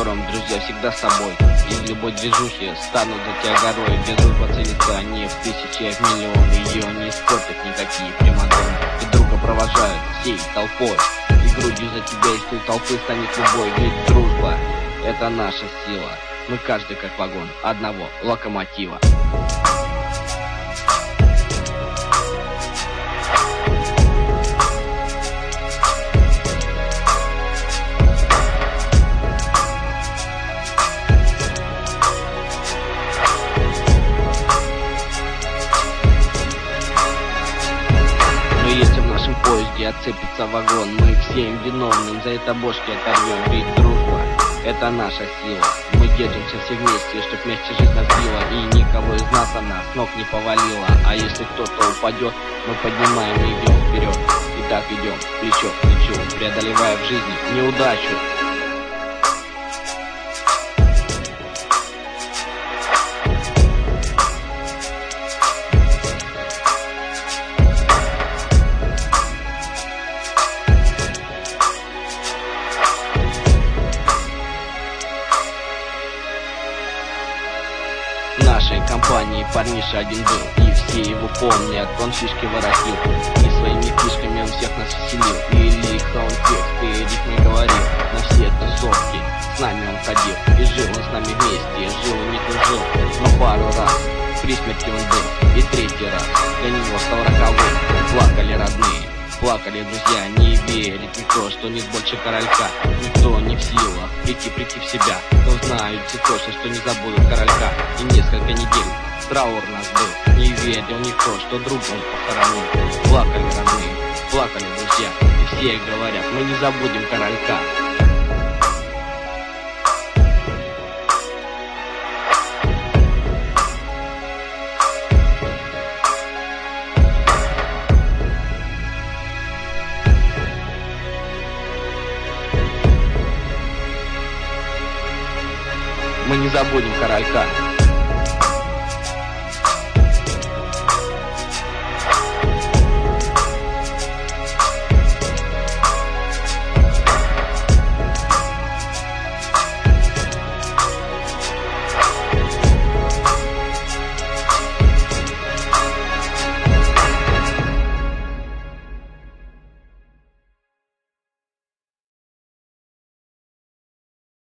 котором друзья всегда с тобой. Из любой движухи станут за тебя горой, где дружба ценится не в тысячи, а в миллионы. Ее не испортят никакие примадонны, и друга провожают всей толпой, и грудью за тебя из той толпы станет любой. Ведь дружба — это наша сила, мы каждый как вагон одного локомотива. Если в нашем поезде отцепится вагон, мы всем виновным за это бошки оторвем. Ведь дружба — это наша сила, мы держимся все вместе, чтоб вместе жизнь нас била, и никого из нас она с ног не повалила. А если кто-то упадет, мы поднимаем и идем вперед. И так идем плечо к плечу, преодолевая в жизни неудачу. В нашей компании парниша один был, и все его помнят, он фишки воротил, и своими фишками он всех нас веселил. И лихо он тексты и рифмы говорил, на все тусовки с нами он ходил, и жил он с нами вместе, жил и не дружил. Но пару раз при смерти он был, и третий раз для него стал роковым. Плакали родные, плакали друзья, не верит никто, что нет больше королька. Никто не в силах прийти в себя, но знают все точно, что не забудут королька. И несколько недель траур нас был, не верил никто, что друга он похоронил. Плакали родные, плакали друзья, и все говорят, мы не забудем королька. Мы не забудем королька.